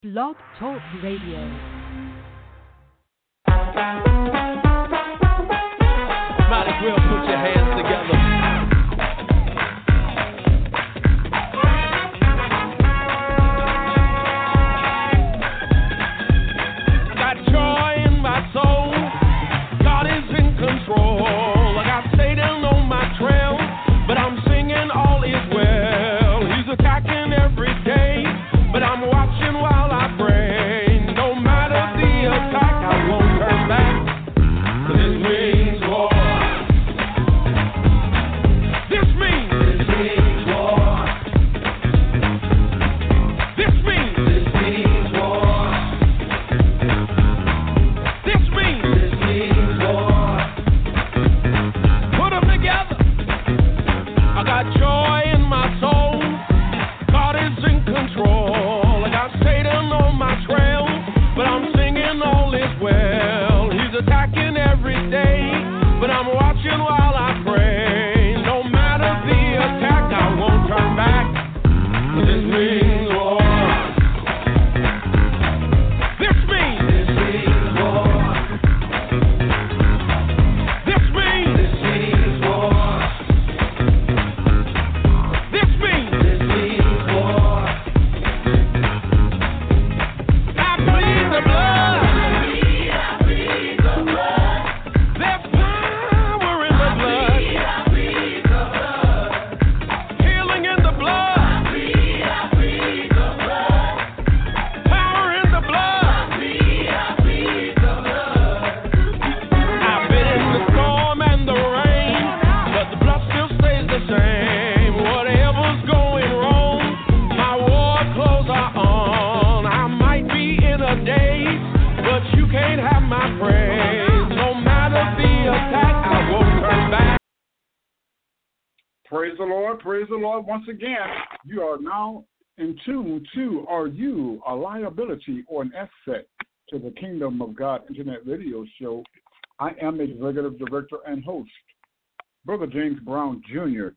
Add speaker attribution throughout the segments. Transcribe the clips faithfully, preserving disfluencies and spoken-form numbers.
Speaker 1: Blog Talk Radio.
Speaker 2: Might as well put your hands together. Got joy in my soul. God is in control. I got Satan on my trail, but I'm singing all is well. He's attacking every day, but I'm watching while I pray. No matter the attack, I won't turn back. 'Cause it means war. This means This means war. This means This means war. This means This means war. Put them together. I got joy in my soul. God is in control. I got Satan on my trail, but I'm singing all is well. He's attacking every day, but I'm watching while I pray. No matter the attack, I won't turn back. 'Cause this means war. This means This means war. This means This means war. This means This means war. I plead the blood. I plead the blood. There's power in the blood. I plead the blood. Healing in the blood. I plead, I plead the blood. Power in the blood. I plead, I plead the blood. I've been in the storm and the rain, but the blood still stays the same. Whatever's going wrong, my war clothes are on. I might be in a daze, but you can't have my praise. No matter the attack, I won't turn back.
Speaker 3: Praise the Lord, praise the Lord once again. You are now in tune to Are You a Liability or an Asset to the Kingdom of God Internet Radio Show. I am Executive Director and host, Brother James Brown Junior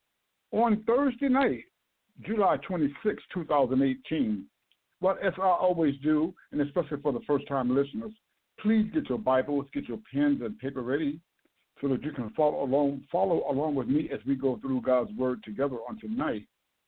Speaker 3: On Thursday night, July twenty-sixth, twenty eighteen, well, as I always do, and especially for the first-time listeners, please get your Bibles, get your pens and paper ready so that you can follow along, follow along with me as we go through God's Word together on tonight.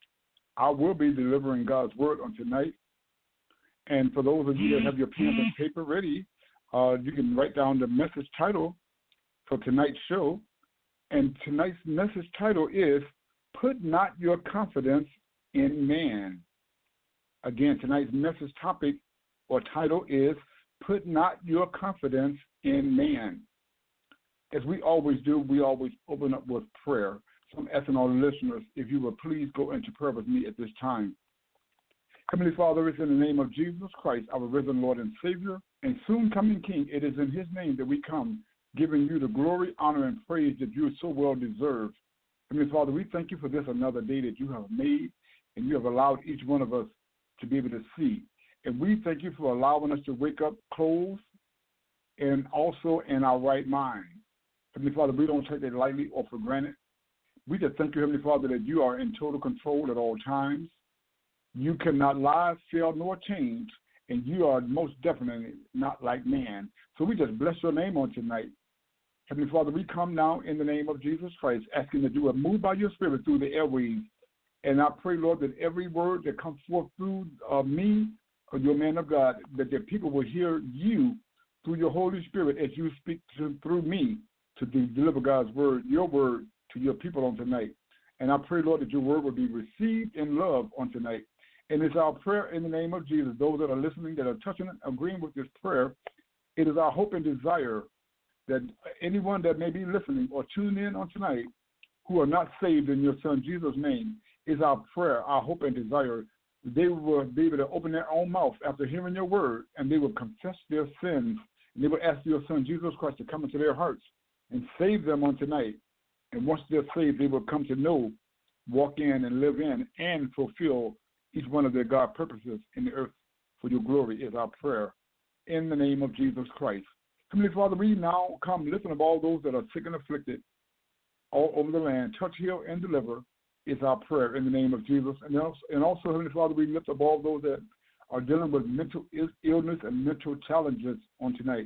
Speaker 3: I will be delivering God's Word on tonight. And for those of you that have your pens and paper ready, uh, you can write down the message title for tonight's show. And tonight's message title is, Put Not Your Confidence in Man. Again, tonight's message topic or title is, Put Not Your Confidence in Man. As we always do, we always open up with prayer. So I'm asking our listeners, if you would please go into prayer with me at this time. Heavenly Father, it's in the name of Jesus Christ, our risen Lord and Savior, and soon coming King. It is in his name that we come, giving you the glory, honor, and praise that you so well deserve. Heavenly Father, we thank you for this another day that you have made, and you have allowed each one of us to be able to see. And we thank you for allowing us to wake up clothed and also in our right mind. Heavenly Father, we don't take it lightly or for granted. We just thank you, Heavenly Father, that you are in total control at all times. You cannot lie, fail, nor change, and you are most definitely not like man. So we just bless your name on tonight. Heavenly Father, we come now in the name of Jesus Christ, asking that you would move by your Spirit through the airwaves. And I pray, Lord, that every word that comes forth through uh, me, or your man of God, that the people will hear you through your Holy Spirit as you speak to, through me to de- deliver God's word, your word, to your people on tonight. And I pray, Lord, that your word will be received in love on tonight. And it's our prayer in the name of Jesus. Those that are listening, that are touching and agreeing with this prayer, it is our hope and desire that anyone that may be listening or tuning in on tonight who are not saved in your Son Jesus' name, is our prayer, our hope and desire. They will be able to open their own mouth after hearing your word, and they will confess their sins, and they will ask your Son Jesus Christ to come into their hearts and save them on tonight. And once they're saved, they will come to know, walk in, and live in, and fulfill each one of their God purposes in the earth for your glory is our prayer in the name of Jesus Christ. Heavenly Father, we now come lifting up all those that are sick and afflicted all over the land. Touch, heal, and deliver is our prayer in the name of Jesus. And also, and also Heavenly Father, we lift up all those that are dealing with mental illness and mental challenges on tonight.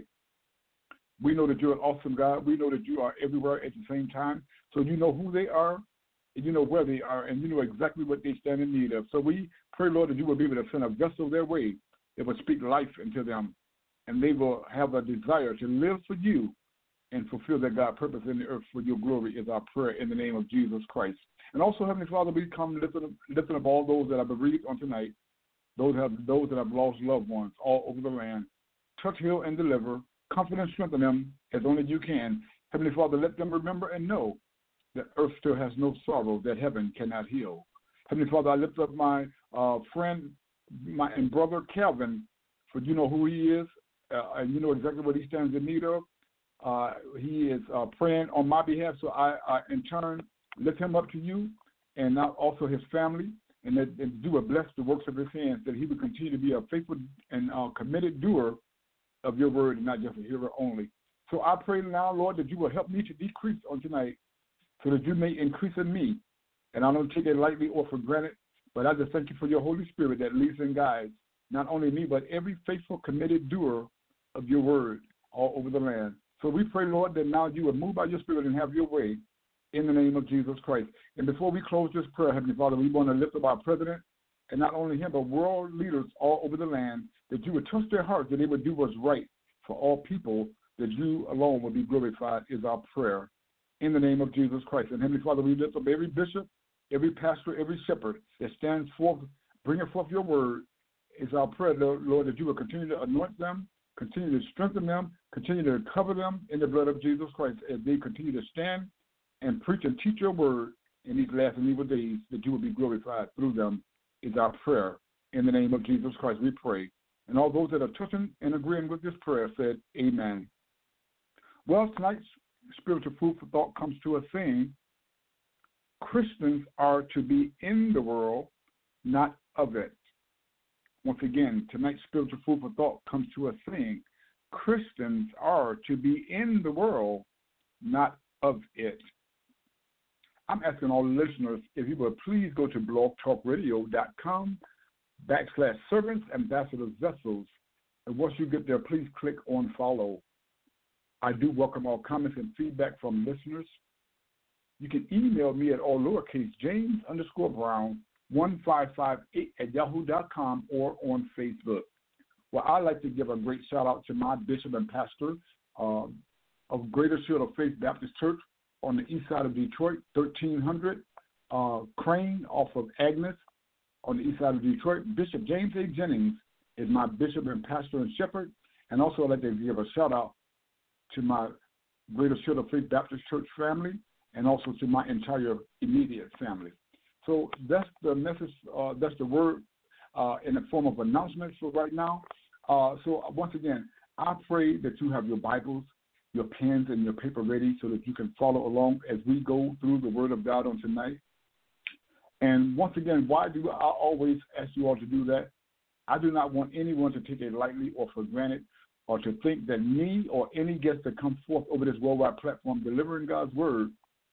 Speaker 3: We know that you're an awesome God. We know that you are everywhere at the same time. So you know who they are, and you know where they are, and you know exactly what they stand in need of. So we pray, Lord, that you will be able to send a vessel their way that will speak life into them, and they will have a desire to live for you and fulfill their God purpose in the earth for your glory is our prayer in the name of Jesus Christ. And also, Heavenly Father, we come lifting up, lifting up all those that are bereaved on tonight, those have those that have lost loved ones all over the land. Touch, heal, and deliver. Comfort and strengthen them as only you can. Heavenly Father, let them remember and know that earth still has no sorrow that heaven cannot heal. Heavenly Father, I lift up my uh, friend my and brother Calvin, for you know who he is, uh, and you know exactly what he stands in need of. Uh, he is uh, praying on my behalf, so I, I, in turn, lift him up to you, and now also his family, and that and do a bless the works of his hands, that he would continue to be a faithful and uh, committed doer of your word and not just a hearer only. So I pray now, Lord, that you will help me to decrease on tonight so that you may increase in me. And I don't take it lightly or for granted, but I just thank you for your Holy Spirit that leads and guides not only me, but every faithful, committed doer of your word all over the land. So we pray, Lord, that now you will move by your Spirit and have your way in the name of Jesus Christ. And before we close this prayer, Heavenly Father, we want to lift up our president, and not only him, but world leaders all over the land, that you would touch their hearts, that they would do what's right for all people, that you alone will be glorified is our prayer in the name of Jesus Christ. And Heavenly Father, we lift up every bishop, every pastor, every shepherd that stands forth, bringing forth your word is our prayer, Lord, that you will continue to anoint them, continue to strengthen them, continue to cover them in the blood of Jesus Christ as they continue to stand and preach and teach your word in these last and evil days, that you will be glorified through them is our prayer. In the name of Jesus Christ, we pray. And all those that are touching and agreeing with this prayer said, amen. Well, tonight's spiritual food for thought comes to us saying, Christians are to be in the world, not of it. Once again, tonight's spiritual food for thought comes to us saying, Christians are to be in the world, not of it. I'm asking all the listeners if you would please go to blogtalkradio.com backslash servants, ambassadors, vessels. And once you get there, please click on follow. I do welcome all comments and feedback from listeners. You can email me at all lowercase James underscore Brown one five five eight at yahoo dot com or on Facebook. Well, I'd like to give a great shout out to my bishop and pastor um, of Greater Shield of Faith Baptist Church on the east side of Detroit, thirteen hundred uh, Crane off of Agnes on the east side of Detroit. Bishop James A. Jennings is my bishop and pastor and shepherd. And also I'd like to give a shout out to my Greater Shield of Faith Baptist Church family and also to my entire immediate family. So that's the message, uh, that's the word uh, in the form of announcements for right now. Uh, so once again, I pray that you have your Bibles, your pens, and your paper ready so that you can follow along as we go through the Word of God on tonight. And once again, why do I always ask you all to do that? I do not want anyone to take it lightly or for granted or to think that me or any guest that comes forth over this worldwide platform delivering God's Word,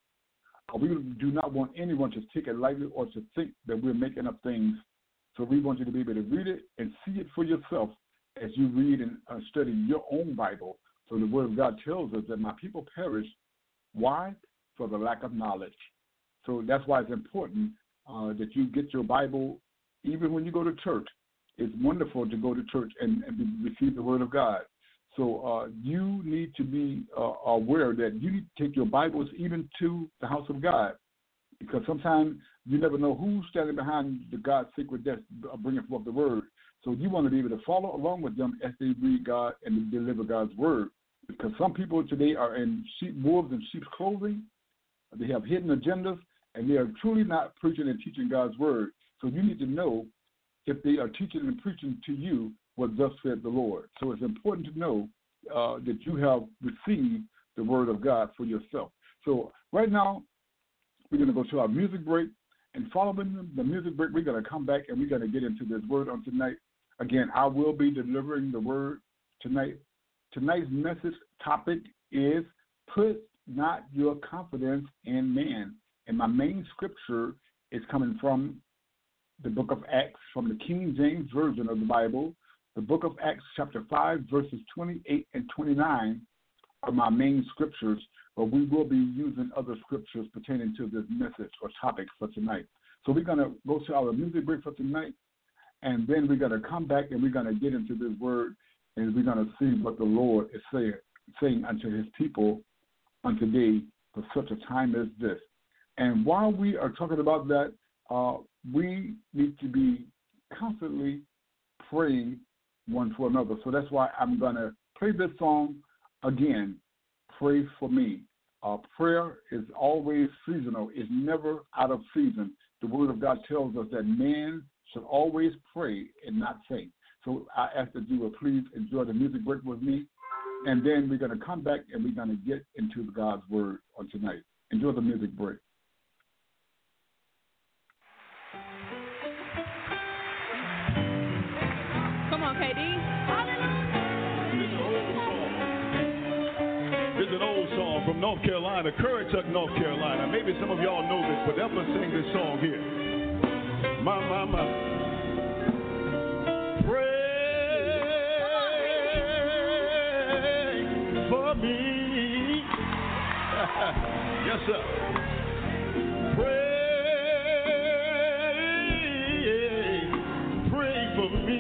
Speaker 3: we do not want anyone to take it lightly or to think that we're making up things. So we want you to be able to read it and see it for yourself as you read and uh, study your own Bible. So the Word of God tells us that my people perish. Why? For the lack of knowledge. So that's why it's important uh, that you get your Bible even when you go to church. It's wonderful to go to church and, and receive the Word of God. So uh, you need to be uh, aware that you need to take your Bibles even to the house of God, because sometimes you never know who's standing behind the God's sacred desk bringing forth the Word. So you want to be able to follow along with them as they read God and deliver God's Word, because some people today are in sheep, wolves in sheep's clothing. They have hidden agendas, and they are truly not preaching and teaching God's Word. So you need to know if they are teaching and preaching to you what thus said the Lord. So it's important to know uh, that you have received the Word of God for yourself. So right now, we're going to go to our music break. And following the music break, we're going to come back and we're going to get into this Word on tonight. Again, I will be delivering the Word tonight. Tonight's message topic is put not your confidence in man. And my main scripture is coming from the book of Acts from the King James Version of the Bible. The book of Acts, chapter five, verses twenty-eight and twenty-nine are my main scriptures, but we will be using other scriptures pertaining to this message or topic for tonight. So we're going to go to our music break for tonight, and then we're going to come back and we're going to get into this word, and we're going to see what the Lord is saying, saying unto his people on today for such a time as this. And while we are talking about that, uh, we need to be constantly praying one for another. So that's why I'm going to play this song again, Pray for Me. Uh, prayer is always seasonal. It's never out of season. The Word of God tells us that man should always pray and not faint. So I ask that you will please enjoy the music break with me, and then we're going to come back and we're going to get into God's Word on tonight. Enjoy the music break.
Speaker 4: Come on, K D.
Speaker 2: This is an old song from North Carolina, Currituck, North Carolina. Maybe some of y'all know this, but help us sing this song here. My, my, my. Pray for me. Yes, sir. Pray, pray for me.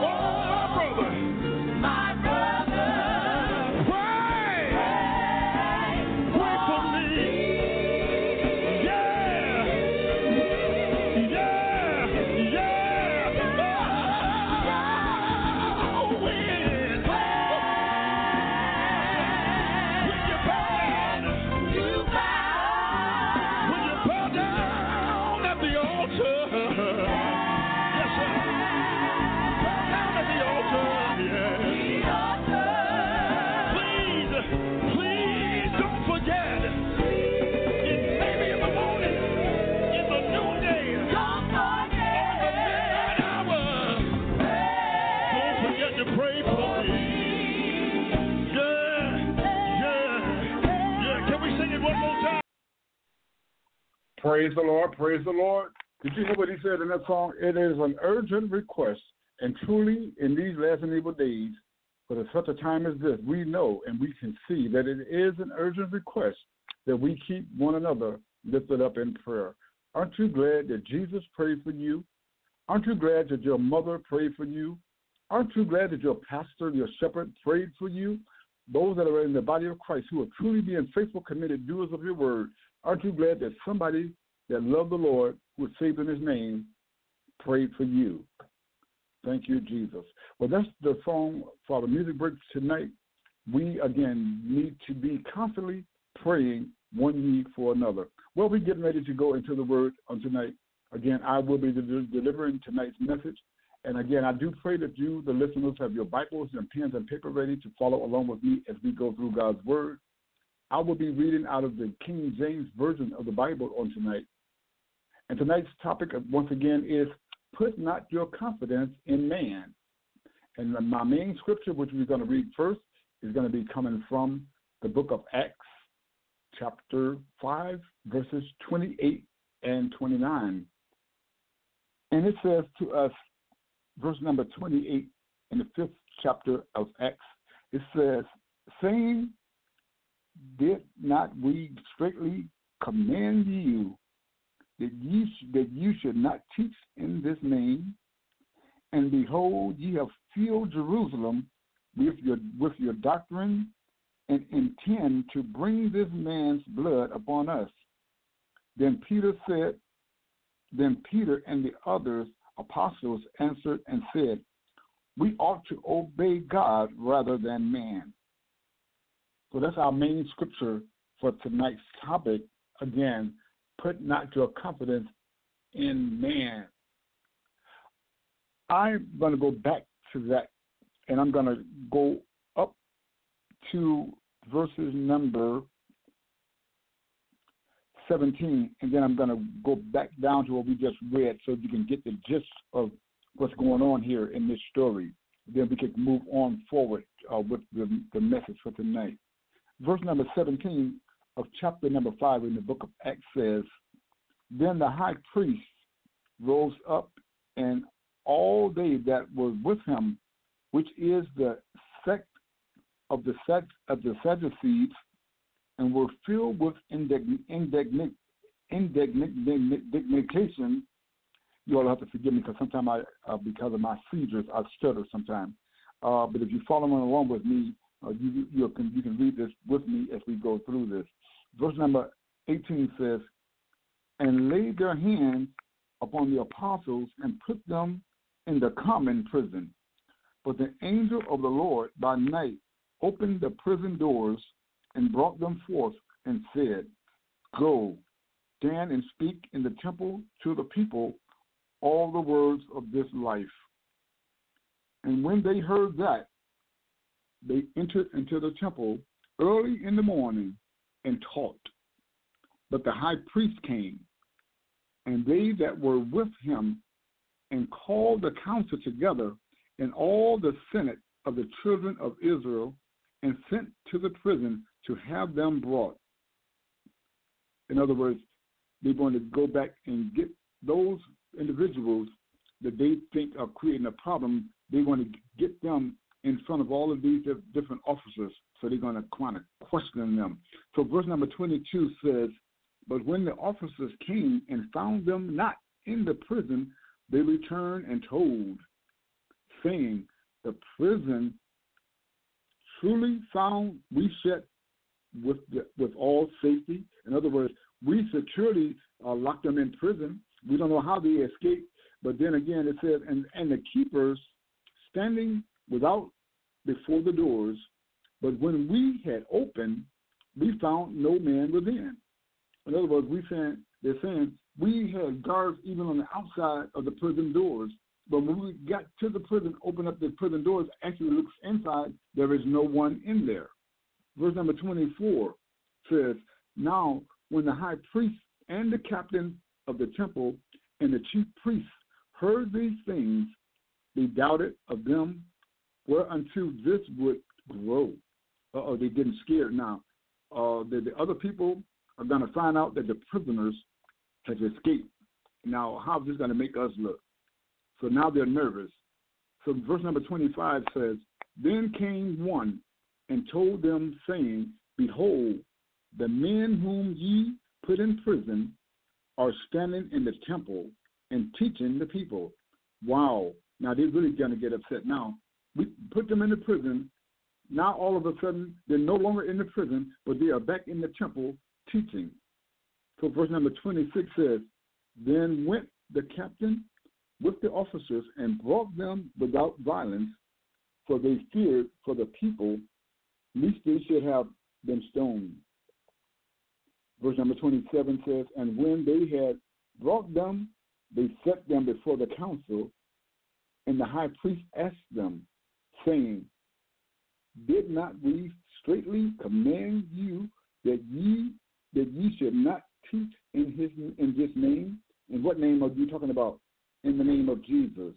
Speaker 2: My brother.
Speaker 3: Praise the Lord, praise the Lord. Did you hear what he said in that song? It is an urgent request, and truly in these last and evil days, for such a time as this, we know and we can see that it is an urgent request that we keep one another lifted up in prayer. Aren't you glad that Jesus prayed for you? Aren't you glad that your mother prayed for you? Aren't you glad that your pastor, your shepherd prayed for you? Those that are in the body of Christ who are truly being faithful, committed doers of your word, aren't you glad that somebody that loved the Lord, who was saved in his name, prayed for you? Thank you, Jesus. Well, that's the song for the music break tonight. We, again, need to be constantly praying one ye for another. Well, we're getting ready to go into the word on tonight. Again, I will be de- delivering tonight's message. And again, I do pray that you, the listeners, have your Bibles and pens and paper ready to follow along with me as we go through God's word. I will be reading out of the King James Version of the Bible on tonight. And tonight's topic, once again, is put not your confidence in man. And my main scripture, which we're going to read first, is going to be coming from the book of Acts, chapter five, verses twenty-eight and twenty-nine. And it says to us, verse number twenty-eight in the fifth chapter of Acts, it says, saying, did not we straightly command you that ye sh- that you should not teach in this name? And behold, ye have filled Jerusalem with your with your doctrine, and intend to bring this man's blood upon us. Then Peter said, then Peter and the others apostles answered and said, we ought to obey God rather than man. So that's our main scripture for tonight's topic. Again, put not your confidence in man. I'm going to go back to that, and I'm going to go up to verses number seventeen, and then I'm going to go back down to what we just read so you can get the gist of what's going on here in this story. Then we can move on forward uh, with the, the message for tonight. Verse number seventeen of chapter number five in the book of Acts says, then the high priest rose up, and all they that were with him, which is the sect of the sect of the Sadducees, and were filled with indign- indignation. Indignation. You all have to forgive me because sometimes I, uh, because of my seizures, I stutter sometimes. Uh, but if you follow along with me, uh, you, you can you can read this with me as we go through this. Verse number eighteen says, and laid their hands upon the apostles and put them in the common prison. But the angel of the Lord by night opened the prison doors and brought them forth and said, go, stand and speak in the temple to the people all the words of this life. And when they heard that, they entered into the temple early in the morning and taught. But the high priest came, and they that were with him, and called the council together and all the senate of the children of Israel, and sent to the prison to have them brought. In other words, they're going to go back and get those individuals that they think are creating a problem. They're going to get them in front of all of these different officers, so they're going to kind of question them. So verse number twenty-two says, but when the officers came and found them not in the prison, they returned and told, saying, the prison truly found we shut with the, with all safety. In other words, we securely uh, locked them in prison. We don't know how they escaped. But then again, it says, and, and the keepers standing without before the doors. But when we had opened, we found no man within. In other words, we saying, they're saying we had guards even on the outside of the prison doors. But when we got to the prison, opened up the prison doors, actually looks inside, there is no one in there. Verse number twenty-four says, now when the high priest and the captain of the temple and the chief priests heard these things, they doubted of them whereunto this would grow. Uh-oh, they're getting scared now. Uh, the, the other people are going to find out that the prisoners has escaped. Now, how's this going to make us look? So now they're nervous. So verse number twenty-five says, Then came one and told them, saying, Behold, the men whom ye put in prison are standing in the temple and teaching the people. Wow. Now they're really going to get upset now. We put them in the prison. Now all of a sudden, they're no longer in the prison, but they are back in the temple teaching. So verse number twenty-six says, Then went the captain with the officers and brought them without violence, for they feared for the people, lest they should have them stoned. Verse number twenty-seven says, And when they had brought them, they set them before the council, and the high priest asked them, saying, Did not we straitly command you that ye that ye should not teach in his in this name? And what name are you talking about? In the name of Jesus.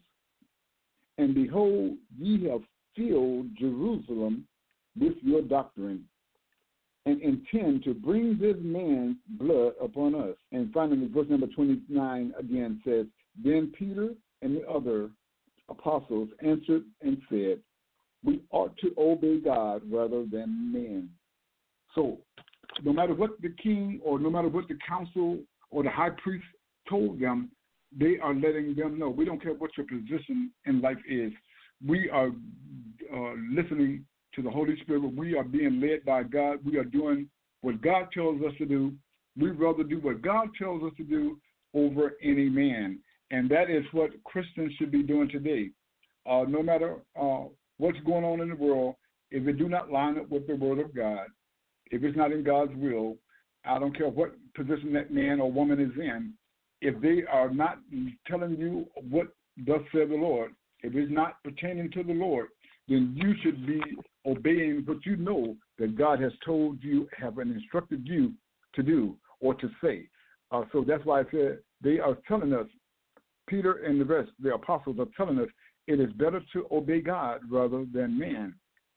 Speaker 3: And behold, ye have filled Jerusalem with your doctrine, and intend to bring this man's blood upon us. And finally, verse number twenty-nine again says, Then Peter and the other apostles answered and said, We ought to obey God rather than men. So no matter what the king or no matter what the council or the high priest told them, they are letting them know, we don't care what your position in life is. We are uh, listening to the Holy Spirit. We are being led by God. We are doing what God tells us to do. We'd rather do what God tells us to do over any man. And that is what Christians should be doing today. Uh, no matter uh, what's going on in the world, if it do not line up with the Word of God, if it's not in God's will, I don't care what position that man or woman is in, if they are not telling you what thus said the Lord, if it's not pertaining to the Lord, then you should be obeying what you know that God has told you, have instructed you to do or to say. Uh, so that's why I said they are telling us, Peter and the rest, the apostles are telling us, it is better to obey God rather than man.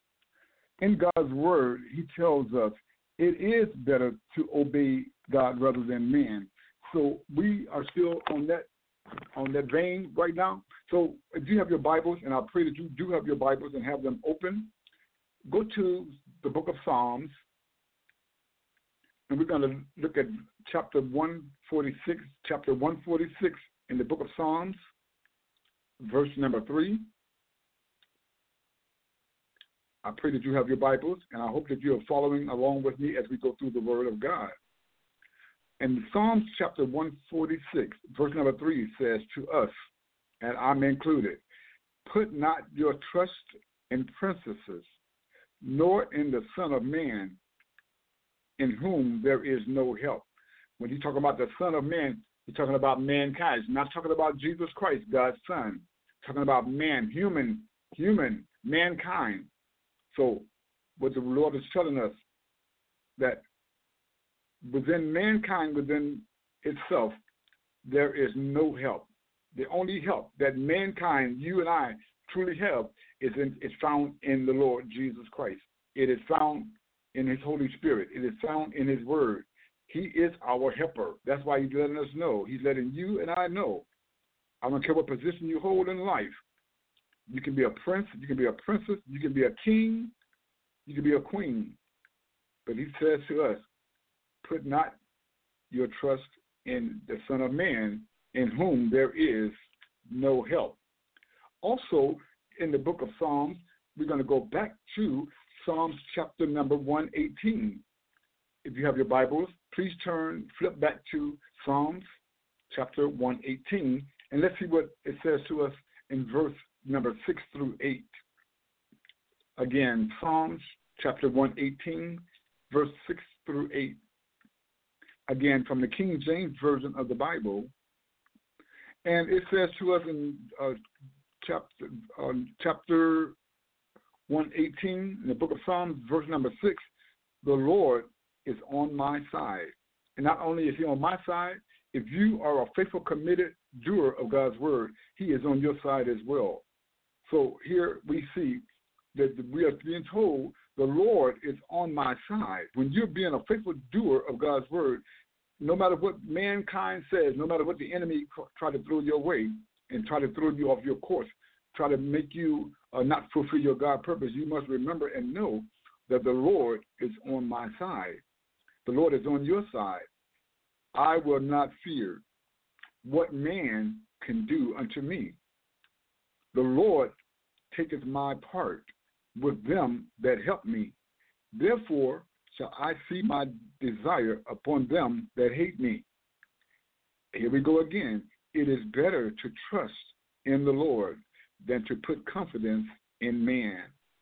Speaker 3: In God's word, he tells us it is better to obey God rather than man. So we are still on that on that vein right now. So if you have your Bibles, and I pray that you do have your Bibles and have them open, go to the book of Psalms, and we're going to look at chapter one forty-six, chapter one forty-six in the book of Psalms, verse number three. I pray that you have your Bibles, and I hope that you are following along with me as we go through the Word of God. And Psalms chapter one forty-six, verse number three says to us, and I'm included, Put not your trust in princesses, nor in the Son of Man, in whom there is no help. When you talk about the Son of Man, you're talking about mankind. You're not talking about Jesus Christ, God's Son. You're talking about man, human, human, mankind. So what the Lord is telling us, that within mankind, within itself, there is no help. The only help that mankind, you and I, truly have is in, is found in the Lord Jesus Christ. It is found in his Holy Spirit. It is found in his word. He is our helper. That's why he's letting us know. He's letting you and I know. I don't care what position you hold in life. You can be a prince, you can be a princess, you can be a king, you can be a queen. But he says to us, put not your trust in the Son of Man, in whom there is no help. Also, in the book of Psalms, we're going to go back to Psalms chapter number one eighteen. If you have your Bibles, please turn, flip back to Psalms chapter one eighteen, and let's see what it says to us in verse number six through eight. Again, Psalms chapter one eighteen, verse six through eight. Again, from the King James Version of the Bible. And it says to us in uh, chapter, uh, chapter one eighteen, in the book of Psalms, verse number six, the Lord is on my side. And not only is he on my side, if you are a faithful, committed doer of God's word, he is on your side as well. So here we see that we are being told the Lord is on my side. When you're being a faithful doer of God's word, no matter what mankind says, no matter what the enemy try to throw your way and try to throw you off your course, try to make you uh, not fulfill your God purpose, you must remember and know that the Lord is on my side. The Lord is on your side. I will not fear what man can do unto me. The Lord taketh my part with them that help me. Therefore shall I see my desire upon them that hate me. Here we go again. It is better to trust in the Lord than to put confidence in man.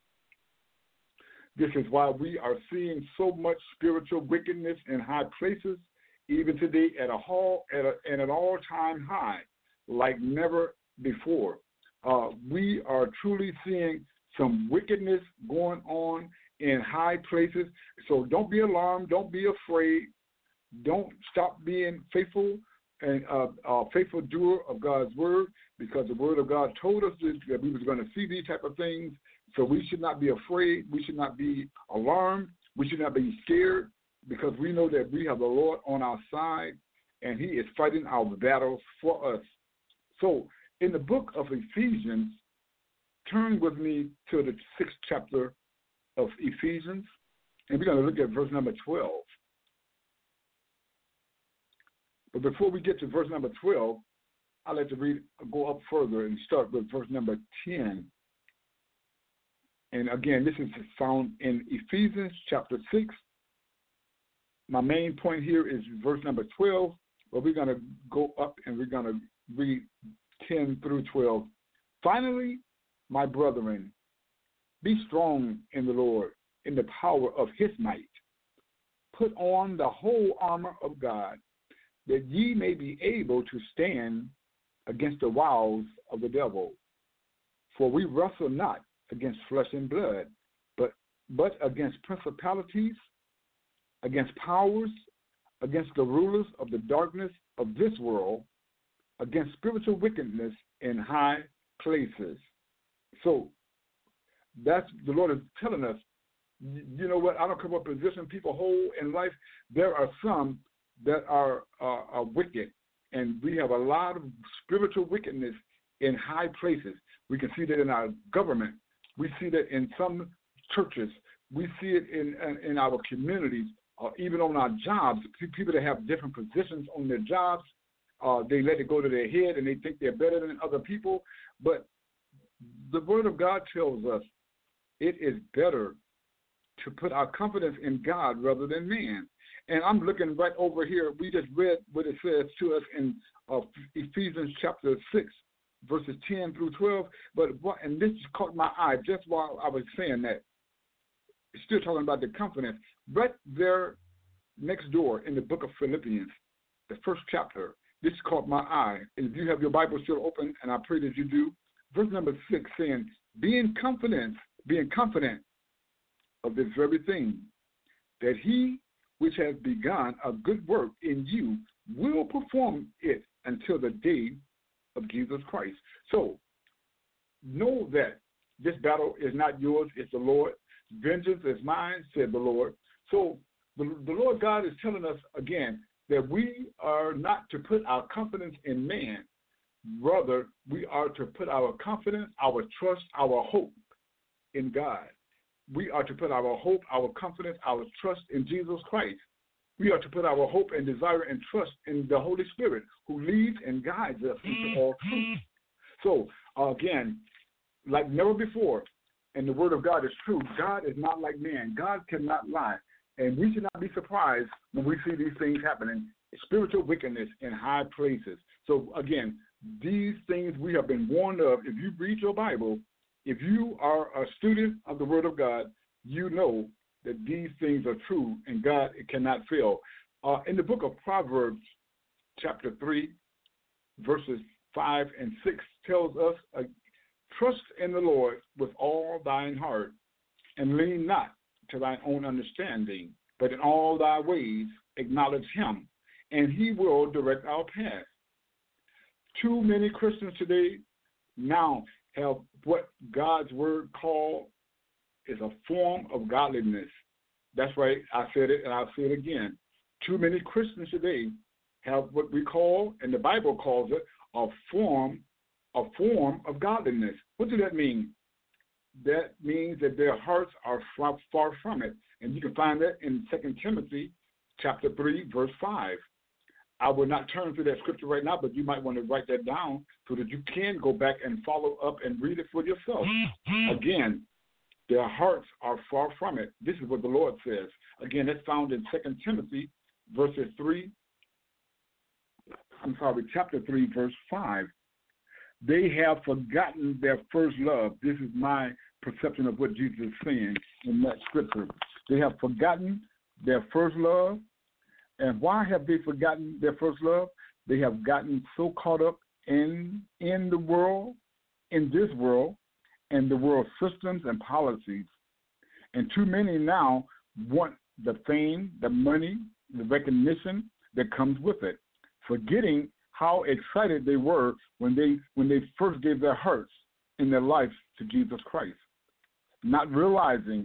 Speaker 3: This is why we are seeing so much spiritual wickedness in high places, even today at a hall at, a, at an all-time high, like never before. Uh, we are truly seeing some wickedness going on in high places. So don't be alarmed. Don't be afraid. Don't stop being faithful and uh, uh, faithful doer of God's word, because the word of God told us that we was going to see these type of things. So we should not be afraid. We should not be alarmed. We should not be scared, because we know that we have the Lord on our side, and he is fighting our battles for us. So in the book of Ephesians, turn with me to the sixth chapter of Ephesians, and we're going to look at verse number twelve. But before we get to verse number twelve, I'd like to read, go up further and start with verse number ten. And again, this is found in Ephesians chapter six. My main point here is verse number twelve, but we're going to go up and we're going to read ten through twelve. Finally, my brethren, be strong in the Lord, in the power of his might. Put on the whole armor of God, that ye may be able to stand against the wiles of the devil. For we wrestle not against flesh and blood, but but against principalities, against powers, against the rulers of the darkness of this world, against spiritual wickedness in high places. So that's the Lord is telling us, you know what, I don't care what position people hold in life, there are some that are, uh, are wicked, and we have a lot of spiritual wickedness in high places. We can see that in our government. We see that in some churches. We see it in in, in our communities, uh, even on our jobs. People that have different positions on their jobs, uh, they let it go to their head, and they think they're better than other people. But the Word of God tells us it is better to put our confidence in God rather than man. And I'm looking right over here. We just read what it says to us in uh, Ephesians chapter six, verses ten through twelve. But what, and this caught my eye just while I was saying that. Still talking about the confidence. Right there next door in the book of Philippians, the first chapter, this caught my eye. And if you have your Bible still open, and I pray that you do, verse number six saying, being confident, being confident of this very thing, that he which has begun a good work in you will perform it until the day of Jesus Christ. So know that this battle is not yours, it's the Lord. Vengeance is mine, said the Lord. So the, the Lord God is telling us again that we are not to put our confidence in man. Rather, we are to put our confidence, our trust, our hope in God. We are to put our hope, our confidence, our trust in Jesus Christ. We are to put our hope and desire and trust in the Holy Spirit, who leads and guides us into all truth. So, again, like never before, and the Word of God is true, God is not like man. God cannot lie. And we should not be surprised when we see these things happening, spiritual wickedness in high places. So, again, these things we have been warned of. If you read your Bible, if you are a student of the Word of God, you know that these things are true and God cannot fail. Uh, in the book of Proverbs, chapter three, verses five and six tells us, uh, trust in the Lord with all thine heart, and lean not to thine own understanding, but in all thy ways acknowledge him, and he will direct our path. Too many Christians today now have what God's word called is a form of godliness. That's right, I said it and I'll say it again. too many Christians today have what we call, and the Bible calls it, a form, a form of godliness. What does that mean? That means that their hearts are far, far from it. And you can find that in Second Timothy chapter three, verse five. I will not turn to that scripture right now, but you might want to write that down so that you can go back and follow up and read it for yourself. Again, their hearts are far from it. This is what the Lord says. Again, that's found in Second Timothy verses three. I'm sorry, chapter three, verse five. They have forgotten their first love. This is my perception of what Jesus is saying in that scripture. They have forgotten their first love. And why have they forgotten their first love? They have gotten so caught up in in the world, in this world, and the world systems and policies. And too many now want the fame, the money, the recognition that comes with it, forgetting how excited they were when they when they first gave their hearts in their lives to Jesus Christ, not realizing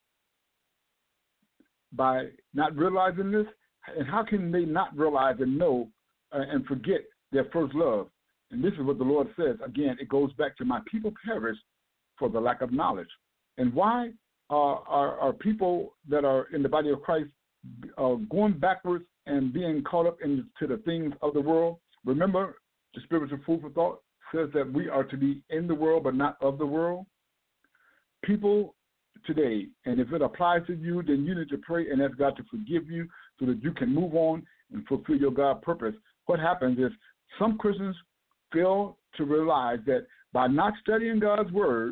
Speaker 3: by not realizing this, and how can they not realize and know uh, and forget their first love? And this is what the Lord says. Again, it goes back to my people perish for the lack of knowledge. And why uh, are, are people that are in the body of Christ uh, going backwards and being caught up into the things of the world? Remember, the spiritual food for thought says that we are to be in the world but not of the world. People today, and if it applies to you, then you need to pray and ask God to forgive you so that you can move on and fulfill your God purpose. What happens is some Christians fail to realize that by not studying God's word,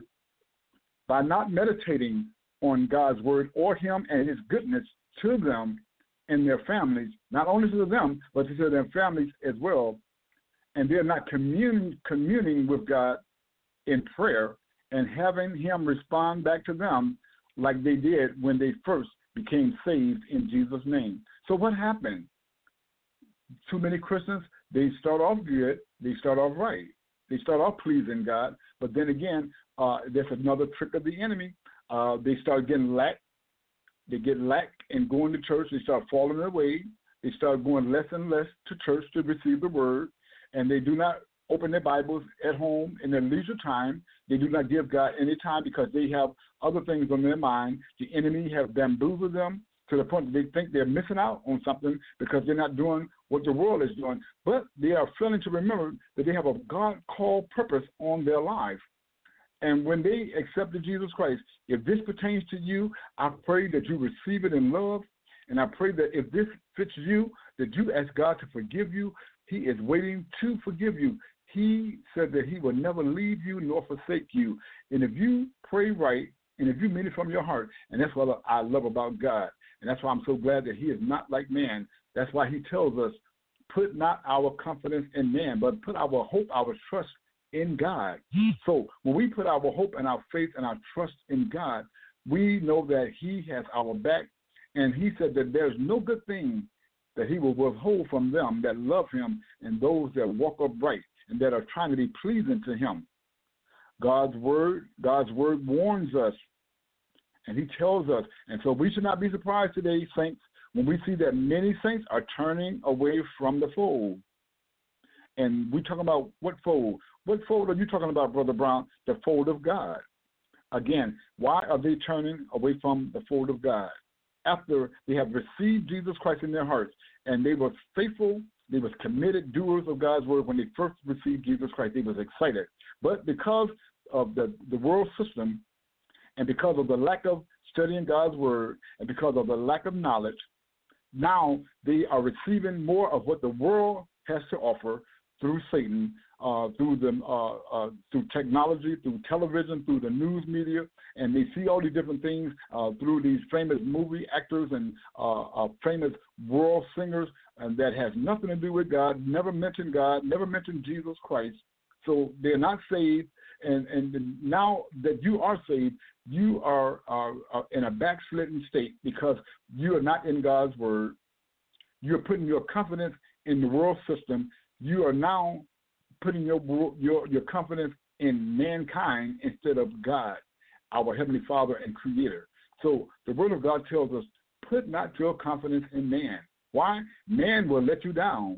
Speaker 3: by not meditating on God's word or him and his goodness to them and their families, not only to them, but to their families as well, and they're not communing, communing with God in prayer and having him respond back to them like they did when they first became saved in Jesus' name. So what happened? Too many Christians, they start off good, they start off right, they start off pleasing God, but then again, uh, there's another trick of the enemy. Uh, they start getting lack, they get lack in going to church, they start falling away, they start going less and less to church to receive the word, and they do not open their Bibles at home in their leisure time. They do not give God any time because they have other things on their mind. The enemy has bamboozled them to the point that they think they're missing out on something because they're not doing what the world is doing. But they are failing to remember that they have a God-called purpose on their life. And when they accepted Jesus Christ, if this pertains to you, I pray that you receive it in love. And I pray that if this fits you, that you ask God to forgive you. He is waiting to forgive you. He said that he will never leave you nor forsake you. And if you pray right, and if you mean it from your heart, and that's what I love about God, and that's why I'm so glad that he is not like man. That's why he tells us, put not our confidence in man, but put our hope, our trust in God. So when we put our hope and our faith and our trust in God, we know that he has our back, and he said that there's no good thing that he will withhold from them that love him and those that walk upright and that are trying to be pleasing to him. God's word, God's word warns us, and he tells us. And so we should not be surprised today, saints, when we see that many saints are turning away from the fold. And we're talking about what fold? What fold are you talking about, Brother Brown? The fold of God. Again, why are they turning away from the fold of God? After they have received Jesus Christ in their hearts, and they were faithful, they were committed doers of God's word when they first received Jesus Christ, they was excited. But because of the, the world system, and because of the lack of studying God's word, and because of the lack of knowledge, now they are receiving more of what the world has to offer through Satan, uh, through the uh, uh, through technology, through television, through the news media, and they see all these different things uh, through these famous movie actors and uh, uh, famous world singers, and that has nothing to do with God, never mentioned God, never mentioned Jesus Christ. So they're not saved, and, and now that you are saved, you are, are, are in a backslidden state because you are not in God's word. You're putting your confidence in the world system. You are now putting your your your confidence in mankind instead of God, our Heavenly Father and Creator. So the Word of God tells us, put not your confidence in man. Why? Man will let you down.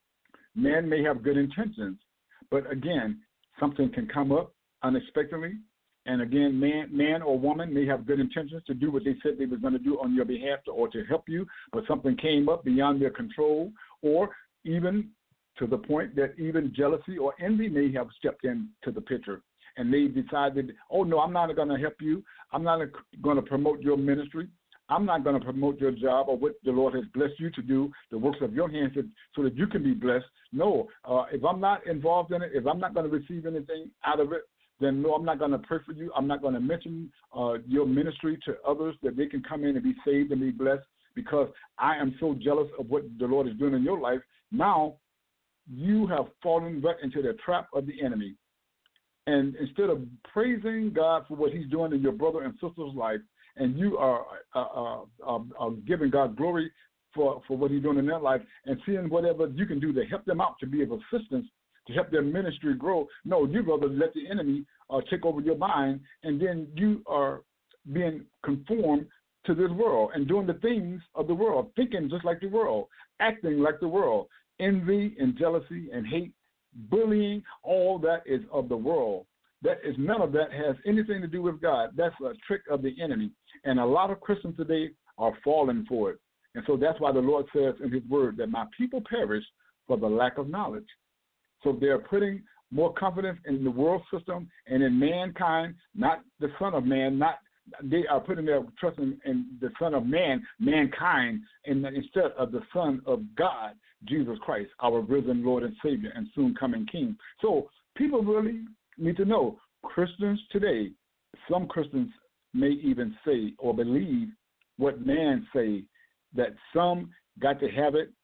Speaker 3: Man may have good intentions, but again, something can come up unexpectedly. And again, man, man or woman may have good intentions to do what they said they were going to do on your behalf to, or to help you, but something came up beyond their control, or even to the point that even jealousy or envy may have stepped into the picture. And they decided, oh, no, I'm not going to help you. I'm not going to promote your ministry. I'm not going to promote your job or what the Lord has blessed you to do, the works of your hands, so that you can be blessed. No, uh, if I'm not involved in it, if I'm not going to receive anything out of it, then no, I'm not going to pray for you. I'm not going to mention uh, your ministry to others that they can come in and be saved and be blessed, because I am so jealous of what the Lord is doing in your life. Now, you have fallen right into the trap of the enemy. And instead of praising God for what he's doing in your brother and sister's life, and you are uh, uh, uh, uh, giving God glory for, for what he's doing in their life, and seeing whatever you can do to help them out, to be of assistance, to help their ministry grow. No, you rather let the enemy uh, take over your mind, and then you are being conformed to this world and doing the things of the world, thinking just like the world, acting like the world. Envy and jealousy and hate, bullying, all that is of the world. That is, none of that has anything to do with God. That's a trick of the enemy. And a lot of Christians today are falling for it. And so that's why the Lord says in his word that my people perish for the lack of knowledge. So they're putting more confidence in the world system and in mankind, not the Son of Man. Not they are putting their trust in, in the Son of Man, mankind, in, instead of the Son of God, Jesus Christ, our risen Lord and Savior and soon coming King. So people really need to know, Christians today, some Christians may even say or believe what man say, that some got to have it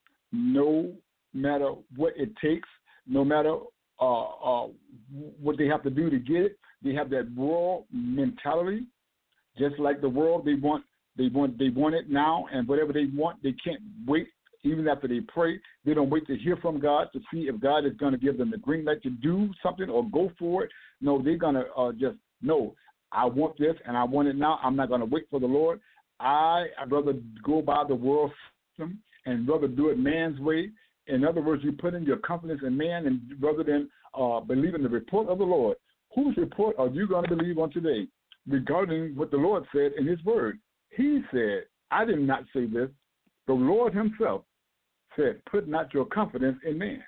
Speaker 3: no matter what it takes, no matter uh, uh, what they have to do to get it. They have that world mentality, just like the world. They want, they want, they want it now, and whatever they want, they can't wait. Even after they pray, they don't wait to hear from God to see if God is going to give them the green light to do something or go for it. No, they're going to uh, just, no, I want this and I want it now. I'm not going to wait for the Lord. I, I'd rather go by the world system and rather do it man's way. In other words, you put in your confidence in man, and rather than uh, believe in the report of the Lord. Whose report are you going to believe on today regarding what the Lord said in his word? He said, I did not say this. The Lord himself said, put not your confidence in man.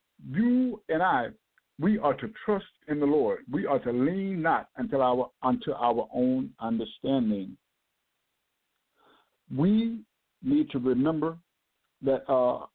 Speaker 3: You and I, we are to trust in the Lord. We are to lean not until our, unto our own understanding. We need to remember that uh,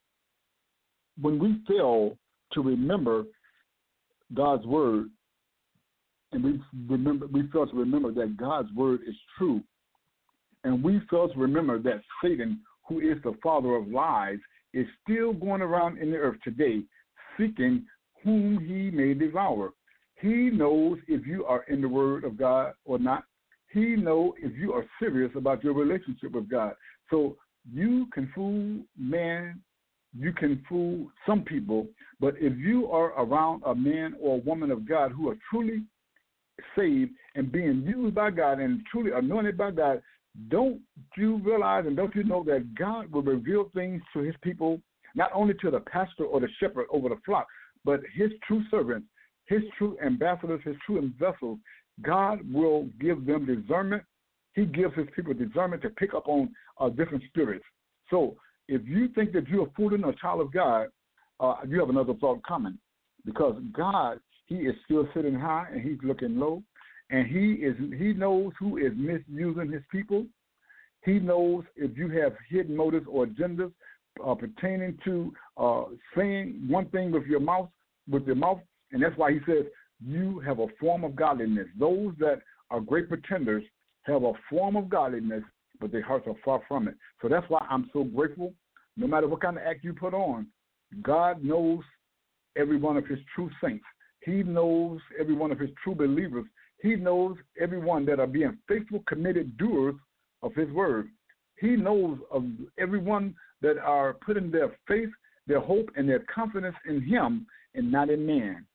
Speaker 3: when we fail to remember God's word, and we remember, we fail to remember that God's word is true, and we fail to remember that Satan, who is the father of lies, is still going around in the earth today seeking whom he may devour. He knows if you are in the word of God or not. He knows if you are serious about your relationship with God. So you can fool man, you can fool some people, but if you are around a man or a woman of God who are truly saved and being used by God and truly anointed by God, don't you realize and don't you know that God will reveal things to his people, not only to the pastor or the shepherd over the flock, but his true servants, his true ambassadors, his true vessels. God will give them discernment. He gives his people discernment to pick up on uh, different spirits. So if you think that you're fooling a child of God, uh, you have another thought coming, because God, he is still sitting high and he's looking low. And he is he knows who is misusing his people. He knows if you have hidden motives or agendas uh, pertaining to uh, saying one thing with your mouth, with your mouth, and that's why he says you have a form of godliness. Those that are great pretenders have a form of godliness, but their hearts are far from it. So that's why I'm so grateful. No matter what kind of act you put on, God knows every one of his true saints. He knows every one of his true believers. He knows everyone that are being faithful, committed doers of his word. He knows of everyone that are putting their faith, their hope, and their confidence in him and not in man.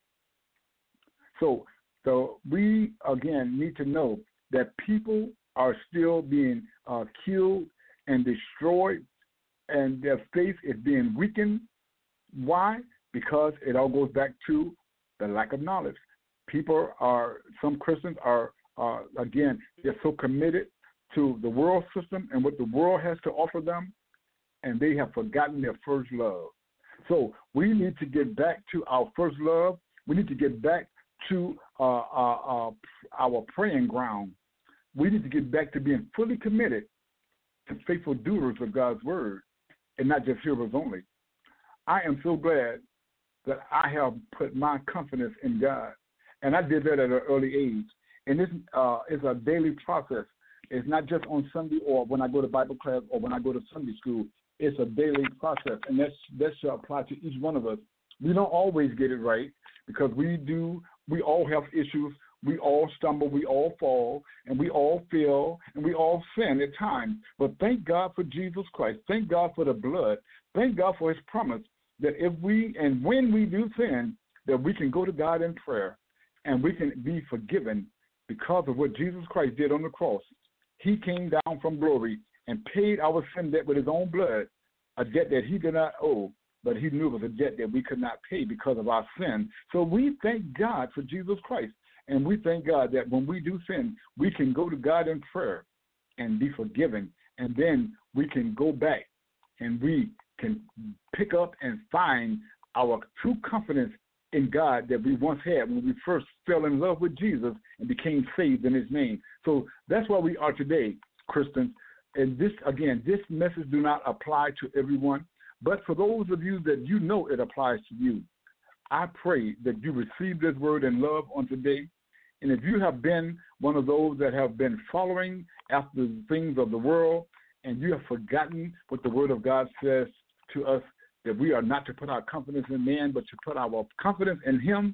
Speaker 3: So, so we, again, need to know that people are still being uh, killed and destroyed and their faith is being weakened. Why? Because it all goes back to the lack of knowledge. People are, some Christians are, uh, again, they're so committed to the world system and what the world has to offer them, and they have forgotten their first love. So we need to get back to our first love. We need to get back to uh, uh, uh, our praying ground. We need to get back to being fully committed to faithful doers of God's word and not just hearers only. I am so glad that I have put my confidence in God, and I did that at an early age. And this uh, is a daily process. It's not just on Sunday or when I go to Bible class or when I go to Sunday school. It's a daily process, and that's, that should apply to each one of us. We don't always get it right because we do. We all have issues. We all stumble. We all fall, and we all fail, and we all sin at times. But thank God for Jesus Christ. Thank God for the blood. Thank God for his promise that if we and when we do sin, that we can go to God in prayer, and we can be forgiven because of what Jesus Christ did on the cross. He came down from glory and paid our sin debt with his own blood, a debt that he did not owe, but he knew it was a debt that we could not pay because of our sin. So we thank God for Jesus Christ, and we thank God that when we do sin, we can go to God in prayer and be forgiven, and then we can go back and we can pick up and find our true confidence in God that we once had when we first fell in love with Jesus and became saved in his name. So that's why we are today, Christians. And this, again, this message do not apply to everyone, but for those of you that you know it applies to you, I pray that you receive this word in love on today. And if you have been one of those that have been following after the things of the world and you have forgotten what the word of God says to us, that we are not to put our confidence in man, but to put our confidence in him,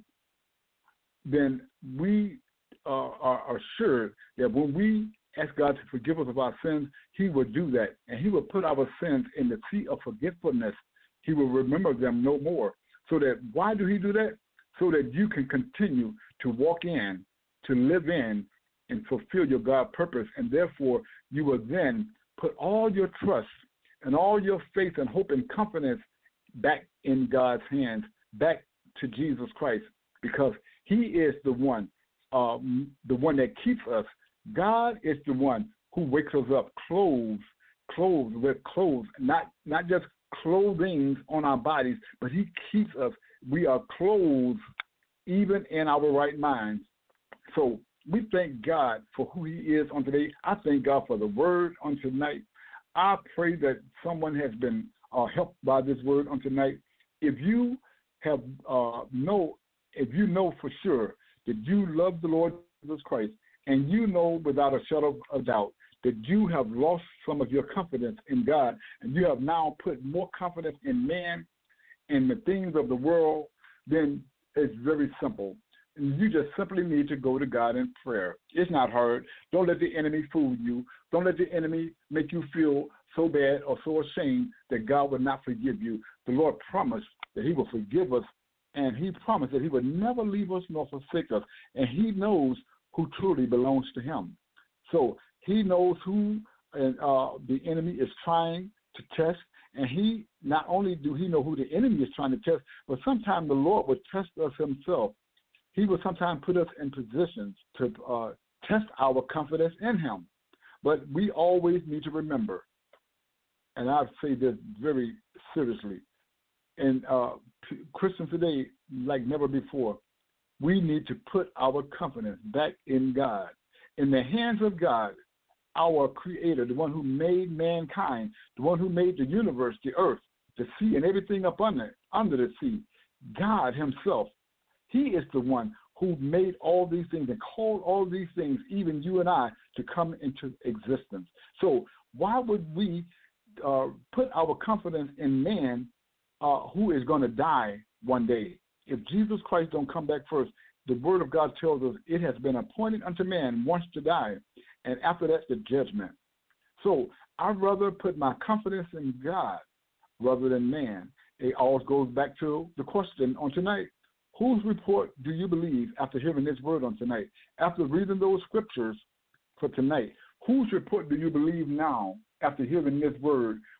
Speaker 3: then we uh, are assured that when we ask God to forgive us of our sins, he will do that. And he will put our sins in the sea of forgetfulness. He will remember them no more. So that, why do he do that? So that you can continue to walk in, to live in, and fulfill your God purpose. And therefore, you will then put all your trust and all your faith and hope and confidence back in God's hands, back to Jesus Christ, because he is the one, um, the one that keeps us. God is the one who wakes us up clothed, clothed with clothes, not not just clothing on our bodies, but he keeps us. We are clothed even in our right minds. So we thank God for who he is on today. I thank God for the word on tonight. I pray that someone has been uh, helped by this word on tonight. If you have uh, know, if you know for sure that you love the Lord Jesus Christ, and you know without a shadow of doubt that you have lost some of your confidence in God, and you have now put more confidence in man and the things of the world, then it's very simple. You just simply need to go to God in prayer. It's not hard. Don't let the enemy fool you. Don't let the enemy make you feel so bad or so ashamed that God will not forgive you. The Lord promised that he will forgive us, and he promised that he would never leave us nor forsake us, and he knows who truly belongs to him. So he knows who uh, the enemy is trying to test, and he not only do he know who the enemy is trying to test, but sometimes the Lord will test us himself. He will sometimes put us in positions to uh, test our confidence in him. But we always need to remember, and I say this very seriously, and uh, Christians today, like never before, we need to put our confidence back in God, in the hands of God, our creator, the one who made mankind, the one who made the universe, the earth, the sea, and everything up under, under the sea. God himself. He is the one who made all these things and called all these things, even you and I, to come into existence. So why would we uh, put our confidence in man uh, who is going to die one day? If Jesus Christ don't come back first, the word of God tells us it has been appointed unto man once to die, and after that, the judgment. So I'd rather put my confidence in God rather than man. It always goes back to the question on tonight. Whose report do you believe after hearing this word on tonight? After reading those scriptures for tonight, whose report do you believe now after hearing this word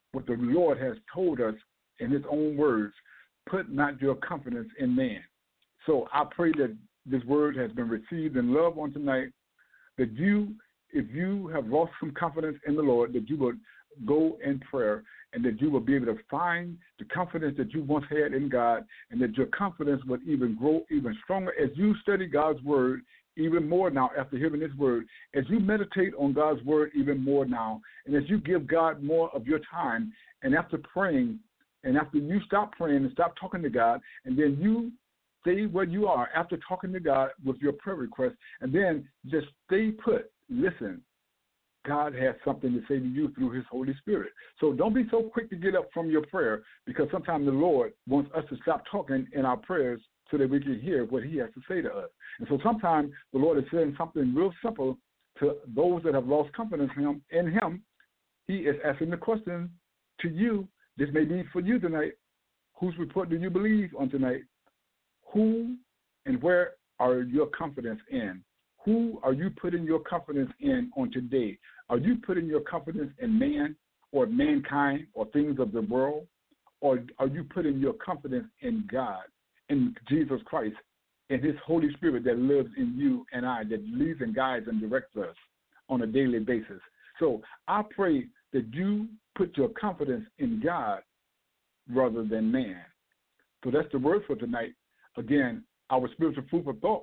Speaker 3: what the Lord has told us in his own words. Put not your confidence in man. So I pray that this word has been received in love on tonight, that you, if you have lost some confidence in the Lord, that you would go in prayer and that you will be able to find the confidence that you once had in God, and that your confidence would even grow even stronger as you study God's word even more now after hearing this word, as you meditate on God's word even more now, and as you give God more of your time, and after praying, and after you stop praying and stop talking to God, and then you stay where you are after talking to God with your prayer request, and then just stay put. Listen, God has something to say to you through his Holy Spirit. So don't be so quick to get up from your prayer, because sometimes the Lord wants us to stop talking in our prayers so that we can hear what he has to say to us. And so sometimes the Lord is saying something real simple to those that have lost confidence in him. In him. He is asking the question to you. This may be for you tonight. Whose report do you believe on tonight? Who and where are your confidence in? Who are you putting your confidence in on today? Are you putting your confidence in man or mankind or things of the world? Or are you putting your confidence in God, in Jesus Christ, in his Holy Spirit that lives in you and I, that leads and guides and directs us on a daily basis? So I pray that you put your confidence in God rather than man. So that's the word for tonight. Again, our spiritual food for thought,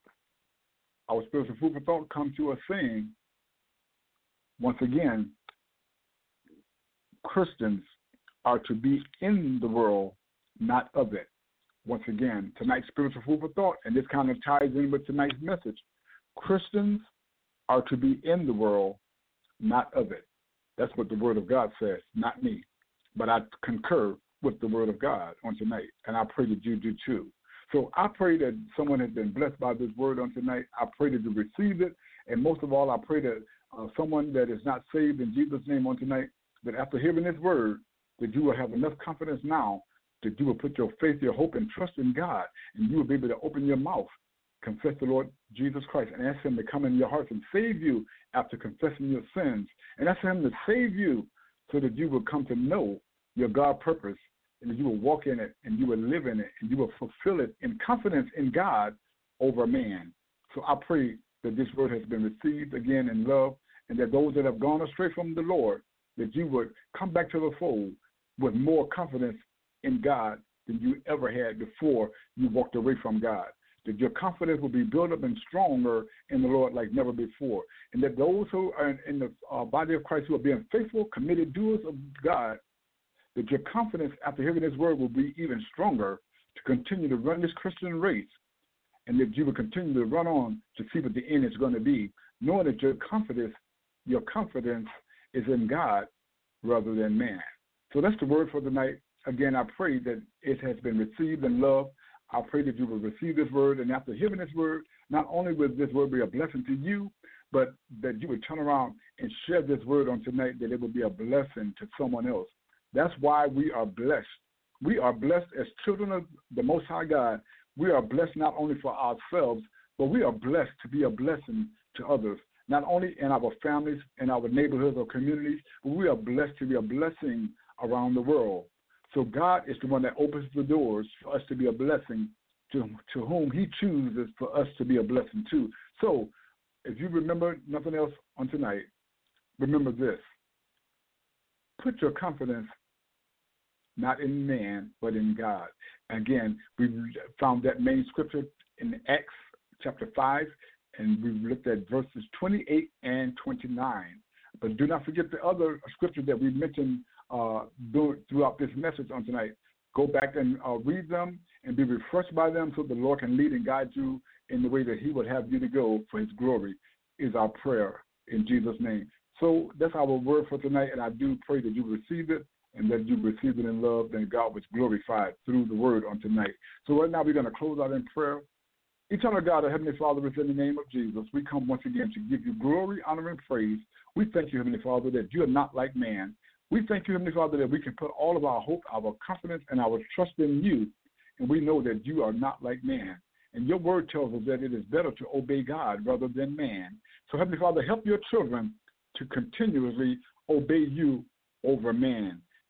Speaker 3: our spiritual food for thought comes to us saying, once again, Christians are to be in the world, not of it. Once again, tonight's spiritual food for thought, and this kind of ties in with tonight's message. Christians are to be in the world, not of it. That's what the Word of God says, not me. But I concur with the Word of God on tonight, and I pray that you do too. So I pray that someone has been blessed by this word on tonight. I pray that you receive it, and most of all, I pray that uh, someone that is not saved in Jesus' name on tonight, that after hearing this word, that you will have enough confidence now that you will put your faith, your hope, and trust in God, and you will be able to open your mouth, confess the Lord Jesus Christ, and ask him to come in your hearts and save you after confessing your sins, and ask him to save you so that you will come to know your God purpose, and that you will walk in it, and you will live in it, and you will fulfill it in confidence in God over man. So I pray that this word has been received again in love, and that those that have gone astray from the Lord, that you would come back to the fold with more confidence in God than you ever had before you walked away from God. That your confidence will be built up and stronger in the Lord like never before. And that those who are in the uh, body of Christ who are being faithful, committed doers of God, that your confidence after hearing this word will be even stronger to continue to run this Christian race, and that you will continue to run on to see what the end is going to be, knowing that your confidence, your confidence is in God rather than man. So that's the word for tonight. Again, I pray that it has been received in love. I pray that you will receive this word, and after hearing this word, not only will this word be a blessing to you, but that you would turn around and share this word on tonight, that it will be a blessing to someone else. That's why we are blessed. We are blessed as children of the Most High God. We are blessed not only for ourselves, but we are blessed to be a blessing to others, not only in our families, in our neighborhoods or communities, but we are blessed to be a blessing around the world. So God is the one that opens the doors for us to be a blessing to, to whom he chooses for us to be a blessing to. So if you remember nothing else on tonight, remember this. Put your confidence not in man, but in God. Again, we found that main scripture in Acts chapter five, and we looked at verses twenty-eight and twenty-nine. But do not forget the other scripture that we mentioned uh, throughout this message on tonight. Go back and uh, read them and be refreshed by them so the Lord can lead and guide you in the way that he would have you to go for his glory, is our prayer in Jesus' name. So that's our word for tonight, and I do pray that you receive it and that you receive it in love, and God was glorified through the word on tonight. So right now we're going to close out in prayer. Eternal God, our Heavenly Father, is in the name of Jesus. We come once again to give you glory, honor, and praise. We thank you, Heavenly Father, that you are not like man. We thank you, Heavenly Father, that we can put all of our hope, our confidence, and our trust in you, and we know that you are not like man. And your word tells us that it is better to obey God rather than man. So, Heavenly Father, help your children to continuously obey you over man.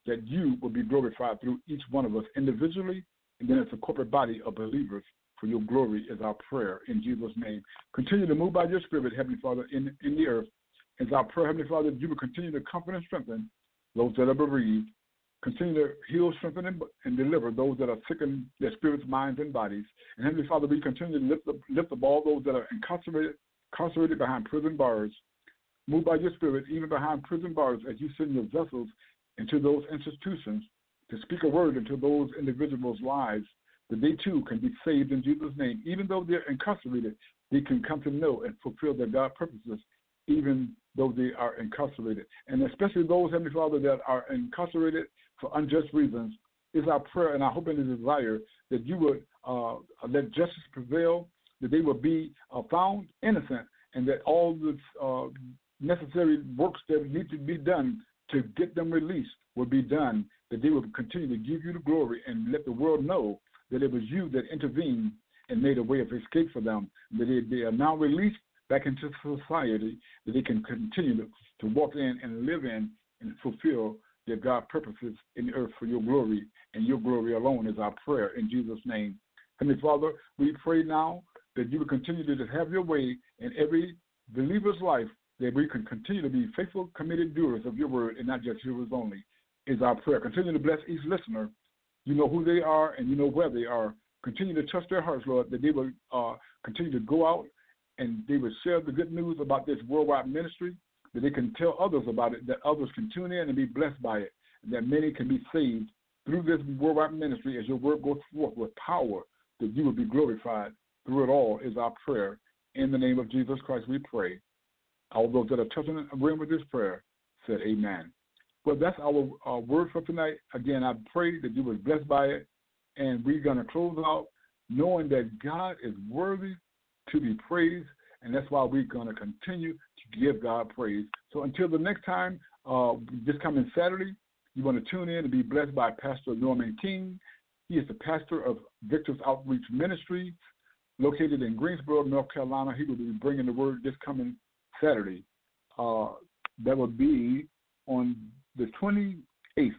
Speaker 3: that you will be glorified through each one of us individually and then as a corporate body of believers. For your glory is our prayer in Jesus' name. Continue to move by your Spirit, Heavenly Father, in, in the earth. It's our prayer, Heavenly Father, that you will continue to comfort and strengthen those that are bereaved. Continue to heal, strengthen, and, and deliver those that are sick in their spirits, minds, and bodies. And Heavenly Father, we continue to lift up, lift up all those that are incarcerated, incarcerated behind prison bars. Move by your Spirit, even behind prison bars, as you send your vessels into those institutions to speak a word into those individuals' lives, that they too can be saved in Jesus' name. Even though they're incarcerated, they can come to know and fulfill their God purposes, even though they are incarcerated. And especially those, Heavenly Father, that are incarcerated for unjust reasons, is our prayer and our hope and the desire that you would uh, let justice prevail, that they will be uh, found innocent, and that all the uh, necessary works that need to be done to get them released will be done, that they will continue to give you the glory and let the world know that it was you that intervened and made a way of escape for them, that they, they are now released back into society, that they can continue to, to walk in and live in and fulfill their God purposes in the earth for your glory, and your glory alone is our prayer in Jesus' name. Heavenly Father, we pray now that you will continue to have your way in every believer's life, that we can continue to be faithful, committed doers of your word and not just hearers only, is our prayer. Continue to bless each listener. You know who they are and you know where they are. Continue to touch their hearts, Lord, that they will uh, continue to go out and they will share the good news about this worldwide ministry, that they can tell others about it, that others can tune in and be blessed by it, and that many can be saved through this worldwide ministry as your word goes forth with power, that you will be glorified through it all is our prayer. In the name of Jesus Christ we pray. All those that are touching and agreeing with this prayer said amen. Well, that's our, our word for tonight. Again, I pray that you were blessed by it, and we're going to close out knowing that God is worthy to be praised, and that's why we're going to continue to give God praise. So until the next time, uh, this coming Saturday, you want to tune in and be blessed by Pastor Norman King. He is the pastor of Victor's Outreach Ministry, located in Greensboro, North Carolina. He will be bringing the word this coming Saturday. Uh, that will be on the twenty-eighth,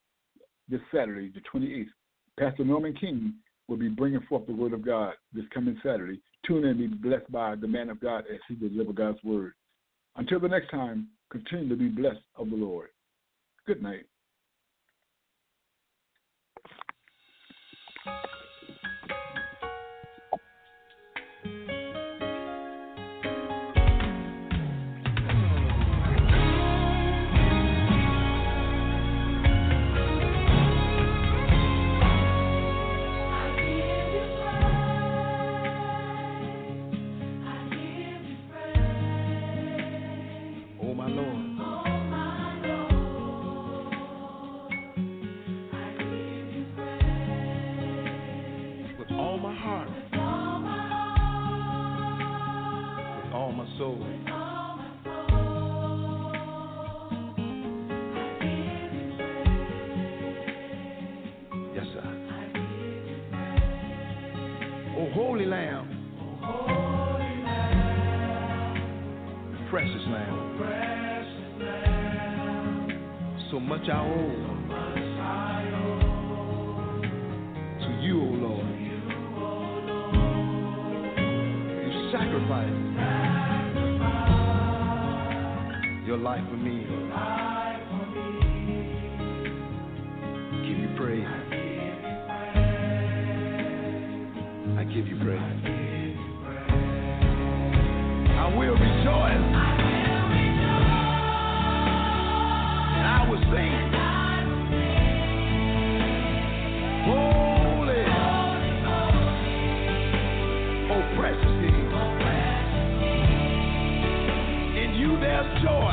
Speaker 3: this Saturday, the twenty-eighth. Pastor Norman King will be bringing forth the word of God this coming Saturday. Tune in and be blessed by the man of God as he delivers God's word. Until the next time, continue to be blessed of the Lord. Good night.
Speaker 2: Holy Lamb, Holy Lamb, precious Lamb, precious Lamb, so much I owe, so much I owe to you, O Lord. You, O Lord. You sacrificed, sacrificed your life for me. Your life for me. Give you praise. I give you praise. I will rejoice. And I will sing. Holy, oh precious King. In you there's joy.